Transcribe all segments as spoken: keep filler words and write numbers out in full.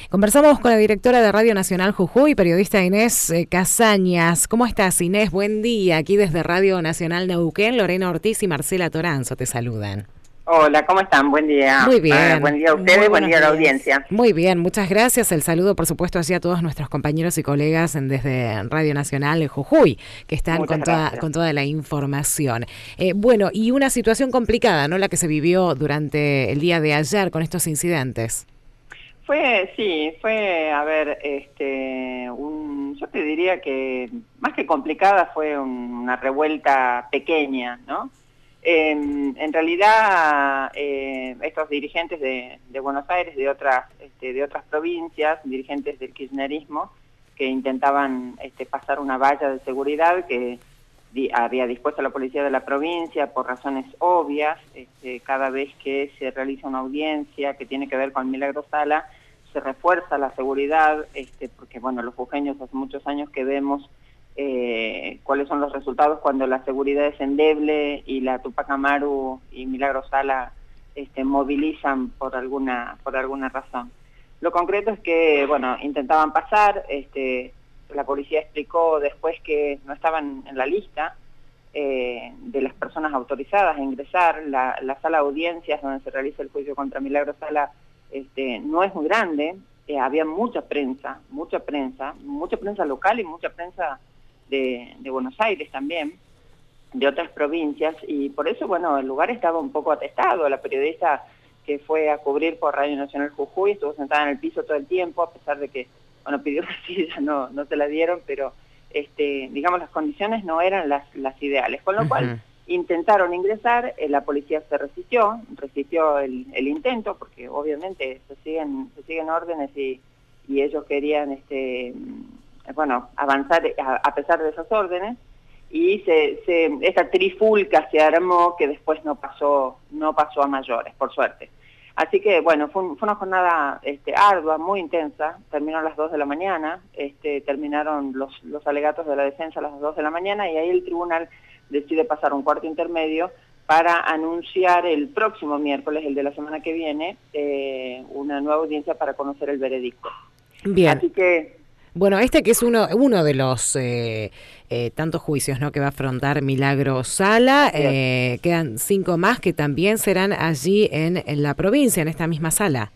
Conversamos con la directora de Radio Nacional Jujuy, periodista Inés eh, Casañas. ¿Cómo estás, Inés? Buen día. Aquí desde Radio Nacional Neuquén, Lorena Ortiz y Marcela Toranzo te saludan. Hola, ¿cómo están? Buen día. Muy bien. Ah, buen día a ustedes, buen día a la audiencia. Muy bien, muchas gracias. El saludo, por supuesto, así a todos nuestros compañeros y colegas en, desde Radio Nacional de Jujuy, que están con toda, con toda la información. Eh, bueno, y una situación complicada, ¿no? La que se vivió durante el día de ayer con estos incidentes. Fue, sí, fue, a ver, este, un, yo te diría que más que complicada fue un, una revuelta pequeña, ¿no? Eh, en realidad, eh, estos dirigentes de, de Buenos Aires, de otras, este, de otras provincias, dirigentes del kirchnerismo, que intentaban este, pasar una valla de seguridad que di, había dispuesto la policía de la provincia por razones obvias. Este, cada vez que se realiza una audiencia que tiene que ver con Milagro Sala, se refuerza la seguridad, este, porque bueno, los jujeños hace muchos años que vemos Eh, cuáles son los resultados cuando la seguridad es endeble y la Tupac Amaru y Milagro Sala este, movilizan por alguna por alguna razón. Lo concreto es que, bueno, intentaban pasar, este, la policía explicó después que no estaban en la lista eh, de las personas autorizadas a ingresar. La, la sala de audiencias donde se realiza el juicio contra Milagro Sala este, no es muy grande, eh, había mucha prensa, mucha prensa, mucha prensa local y mucha prensa De, de Buenos Aires también, de otras provincias, y por eso, bueno, el lugar estaba un poco atestado. La periodista que fue a cubrir por Radio Nacional Jujuy estuvo sentada en el piso todo el tiempo, a pesar de que, bueno, pidió una silla, no, no se la dieron, pero, este, digamos, las condiciones no eran las, las ideales, con lo uh-huh. cual intentaron ingresar, eh, la policía se resistió, resistió el, el intento, porque obviamente se siguen, se siguen órdenes y, y ellos querían, este... bueno, avanzar a, a pesar de esas órdenes, y se, se, esta trifulca se armó que después no pasó, no pasó a mayores, por suerte. Así que, bueno, fue, un, fue una jornada este, ardua, muy intensa, terminó a las dos de la mañana, este, terminaron los, los alegatos de la defensa a las dos de la mañana, y ahí el tribunal decide pasar un cuarto intermedio para anunciar el próximo miércoles, el de la semana que viene, eh, una nueva audiencia para conocer el veredicto. Bien. Así que... Bueno, este que es uno uno de los eh, eh, tantos juicios, ¿no?, que va a afrontar Milagro Sala, eh, quedan cinco más que también serán allí en, en la provincia, en esta misma sala.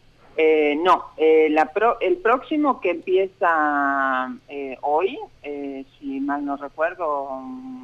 Eh, no, eh, la pro, el próximo que empieza eh, hoy, eh, si mal no recuerdo,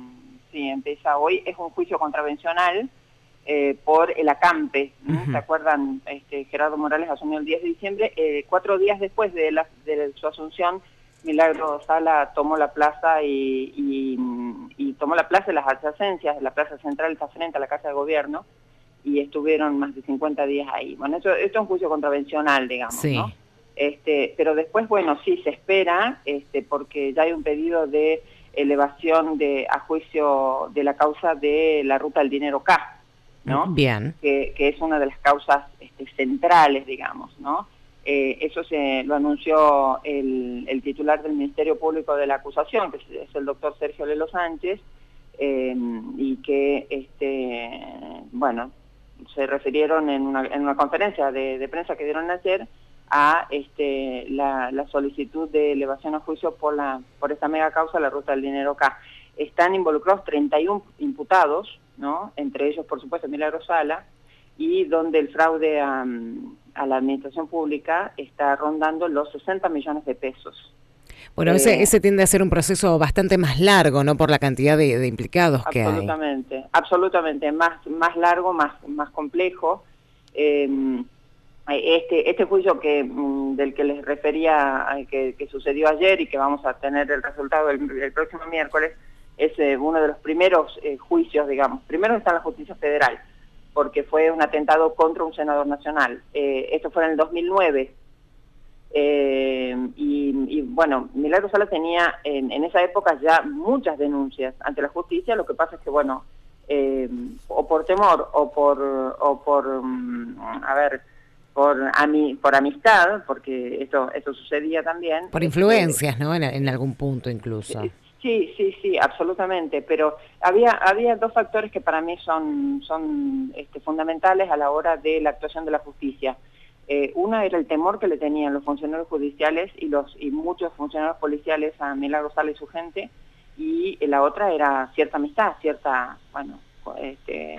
sí, empieza hoy, es un juicio contravencional eh, por el acampe, ¿no? Uh-huh. ¿Se acuerdan? Este, Gerardo Morales asumió el diez de diciembre, eh, cuatro días después de, la, de su asunción, Milagro Sala tomó la plaza y, y, y tomó la plaza de las adyacencias, la plaza central está frente a la Casa de Gobierno, y estuvieron más de cincuenta días ahí. Bueno, esto, esto es un juicio contravencional, digamos, sí. ¿no? Este, pero después, bueno, sí se espera, este, porque ya hay un pedido de elevación de, a juicio de la causa de la ruta del dinero K, ¿no? Bien. Que, que es una de las causas este, centrales, digamos, ¿no? Eh, eso se lo anunció el, el titular del Ministerio Público de la Acusación, que es, es el doctor Sergio Lelo Sánchez, eh, y que, este, bueno, se refirieron en una, en una conferencia de, de prensa que dieron ayer a este, la, la solicitud de elevación a juicio por, la, por esta mega causa, la ruta del dinero K. Están involucrados treinta y uno imputados, ¿no? Entre ellos, por supuesto, Milagro Sala, y donde el fraude a, a la administración pública está rondando los sesenta millones de pesos. Bueno, eh, ese, ese tiende a ser un proceso bastante más largo, ¿no?, por la cantidad de, de implicados que hay. Absolutamente, absolutamente, más, más largo, más, más complejo. Eh, este, este juicio que, del que les refería, que, que sucedió ayer y que vamos a tener el resultado el, el próximo miércoles, es eh, uno de los primeros eh, juicios, digamos. Primero está en la justicia federal, porque fue un atentado contra un senador nacional. Eh, esto fue en el dos mil nueve. Eh, y, y bueno, Milagro Sala tenía en, en esa época ya muchas denuncias ante la justicia. Lo que pasa es que, bueno, eh, o por temor o por, o por um, a ver, por, ami, por amistad, porque esto, esto sucedía también. Por influencias, ¿no? En, en algún punto incluso. Sí, sí, sí, absolutamente, pero había había dos factores que para mí son, son este, fundamentales a la hora de la actuación de la justicia. Eh, una era el temor que le tenían los funcionarios judiciales y, los, y muchos funcionarios policiales a Milagro Sala y su gente, y la otra era cierta amistad, cierta, bueno, este,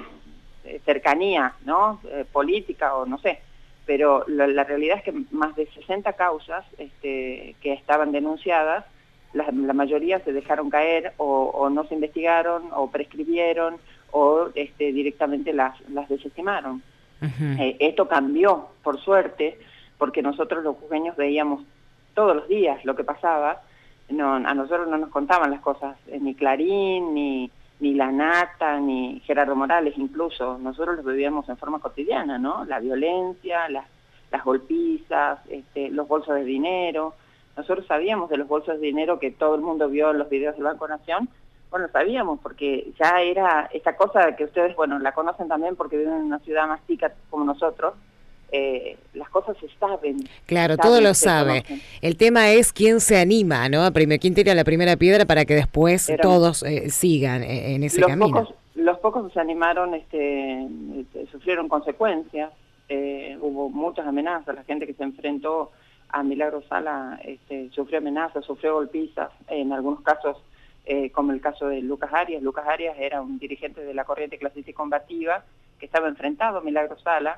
cercanía, ¿no? Eh, política o no sé. Pero la, la realidad es que más de sesenta causas este, que estaban denunciadas, la, la mayoría se dejaron caer o, o no se investigaron o prescribieron o este, directamente las, las desestimaron. Uh-huh. eh, esto cambió, por suerte, porque nosotros los jujeños veíamos todos los días lo que pasaba. No, a nosotros no nos contaban las cosas, eh, ni Clarín, ni, ni La Nata, ni Gerardo Morales incluso. Nosotros los vivíamos en forma cotidiana, ¿no? La violencia, las, las golpizas, este, los bolsos de dinero. Nosotros sabíamos de los bolsos de dinero que todo el mundo vio en los videos del Banco Nación. Bueno, sabíamos porque ya era esta cosa que ustedes, bueno, la conocen también porque viven en una ciudad más chica como nosotros. Eh, las cosas se saben. Claro, saben, todo lo sabe. Conocen. El tema es quién se anima, ¿no? Primero, quién tira la primera piedra para que después Pero todos eh, sigan en ese los camino. Pocos, los pocos que se animaron este, este, sufrieron consecuencias. Eh, hubo muchas amenazas. La gente que se enfrentó a Milagro Sala este, sufrió amenazas, sufrió golpizas. En algunos casos, eh, como el caso de Lucas Arias. Lucas Arias era un dirigente de la corriente clasista y combativa que estaba enfrentado a Milagro Sala.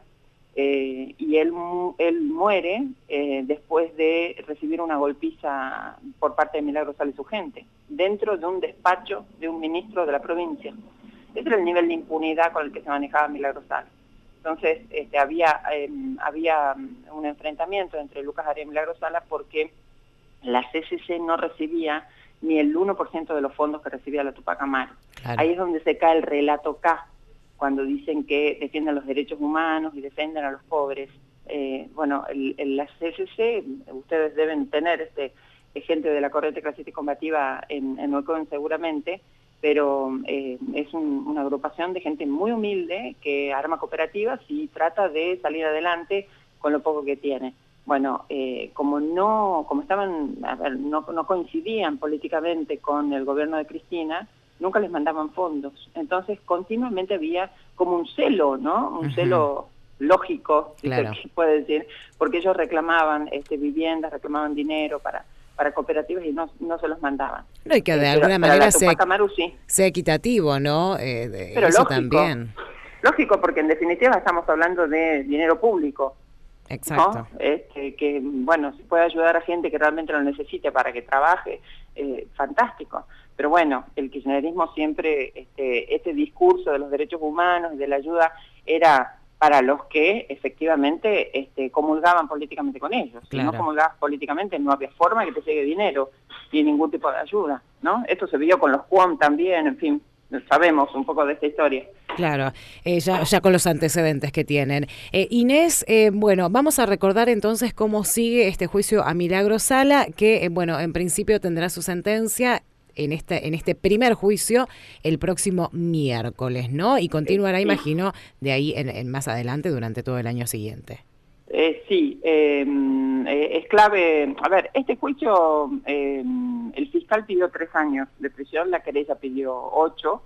Eh, y él, él muere eh, después de recibir una golpiza por parte de Milagro Sala y su gente, dentro de un despacho de un ministro de la provincia. Ese era el nivel de impunidad con el que se manejaba Milagro Sala. Entonces este, había, eh, había un enfrentamiento entre Lucas Arias y Milagro Sala porque la C C C no recibía ni el uno por ciento de los fondos que recibía la Tupac Amaru. Claro. Ahí es donde se cae el relato K, cuando dicen que defienden los derechos humanos y defienden a los pobres. Eh, bueno, el, el, la C C C, ustedes deben tener este, gente de la corriente clasista y combativa en, en Neuquén seguramente, pero eh, es un, una agrupación de gente muy humilde que arma cooperativas y trata de salir adelante con lo poco que tiene. Bueno, eh, como no, como estaban, a ver, no, no coincidían políticamente con el gobierno de Cristina, nunca les mandaban fondos. Entonces, continuamente había como un celo, ¿no? Un uh-huh. celo lógico, si claro. se puede decir, porque ellos reclamaban este, viviendas, reclamaban dinero para, para cooperativas y no, no se los mandaban. No, y que de eh, alguna pero, manera pero sea, Amaru, sí. sea equitativo, ¿no? Eh, de, pero eso lógico, también. Lógico, porque en definitiva estamos hablando de dinero público. Exacto. ¿No? Este, que, bueno, si puede ayudar a gente que realmente lo necesite para que trabaje, eh, fantástico. Pero bueno, el kirchnerismo siempre, este, este discurso de los derechos humanos y de la ayuda era para los que efectivamente este, comulgaban políticamente con ellos. Claro. Si no comulgabas políticamente no había forma que te llegue dinero ni ningún tipo de ayuda, ¿no? Esto se vio con los Cuom también, en fin. Sabemos un poco de esta historia. Claro, eh, ya, ya con los antecedentes que tienen. Eh, Inés, eh, bueno, vamos a recordar entonces cómo sigue este juicio a Milagro Sala, que, eh, bueno, en principio tendrá su sentencia en este, en este primer juicio el próximo miércoles, ¿no? Y continuará, sí. imagino, de ahí en, en más adelante durante todo el año siguiente. Eh, sí, eh, eh, es clave. A ver, este juicio, eh, el fiscal pidió tres años de prisión, la querella pidió ocho,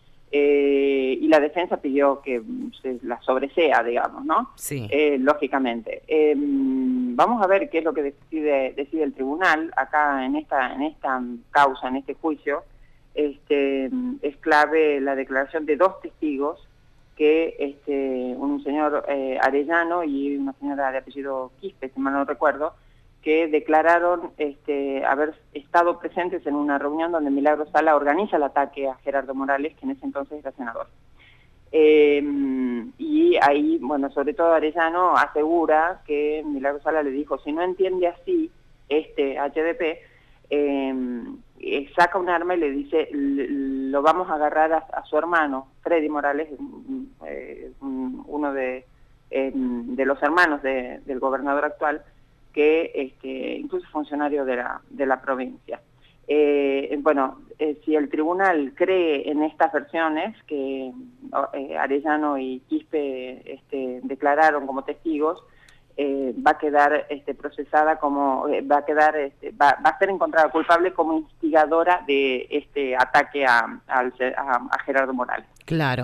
eh, y la defensa pidió que se la sobresea, digamos, ¿no? Sí. Eh, lógicamente. Eh, vamos a ver qué es lo que decide, decide el tribunal acá en esta, en esta causa, en este juicio. Este, es clave la declaración de dos testigos, que este, un señor eh, Arellano y una señora de apellido Quispe, si mal no recuerdo, que declararon este, haber estado presentes en una reunión donde Milagro Sala organiza el ataque a Gerardo Morales, que en ese entonces era senador. Eh, y ahí, bueno, sobre todo Arellano asegura que Milagro Sala le dijo, si no entiende así este H D P, eh, eh, saca un arma y le dice, lo vamos a agarrar a, a su hermano, Freddy Morales, eh, uno de, eh, de los hermanos de, del gobernador actual, que este, incluso funcionario de la, de la provincia. Eh, bueno, eh, si el tribunal cree en estas versiones que eh, Arellano y Quispe este, declararon como testigos, Eh, va a quedar este, procesada como, eh, va a quedar, este, va, va a ser encontrada culpable como instigadora de este ataque a, a, a Gerardo Morales. Claro.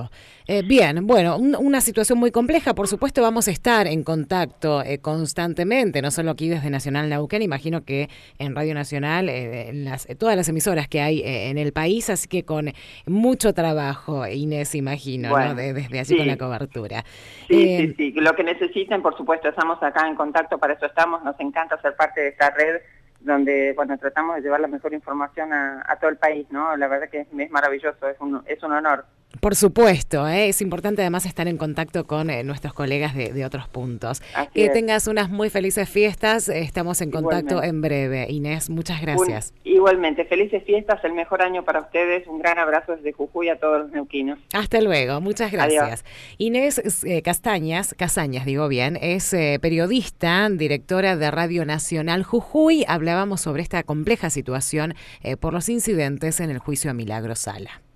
Eh, bien, bueno, un, una situación muy compleja. Por supuesto, vamos a estar en contacto eh, constantemente, no solo aquí desde Nacional Neuquén, imagino que en Radio Nacional, eh, en las, eh, todas las emisoras que hay eh, en el país, así que con mucho trabajo, Inés, imagino, bueno, ¿no? De, desde allí sí. Con la cobertura. Sí, eh, sí, sí, lo que necesiten, por supuesto, estamos acá en contacto, para eso estamos, nos encanta ser parte de esta red, donde, bueno, tratamos de llevar la mejor información a, a todo el país, ¿no? La verdad que es, es maravilloso, es un, es un honor. Por supuesto, ¿eh? Es importante además estar en contacto con eh, nuestros colegas de, de otros puntos. Así que es. Tengas unas muy felices fiestas, estamos en contacto igualmente. En breve. Inés, muchas gracias. Un, igualmente, felices fiestas, el mejor año para ustedes, un gran abrazo desde Jujuy a todos los neuquinos. Hasta luego, muchas gracias. Adiós. Inés eh, Castañas, Casañas digo bien, es eh, periodista, directora de Radio Nacional Jujuy. Hablábamos sobre esta compleja situación eh, por los incidentes en el juicio a Milagro Sala.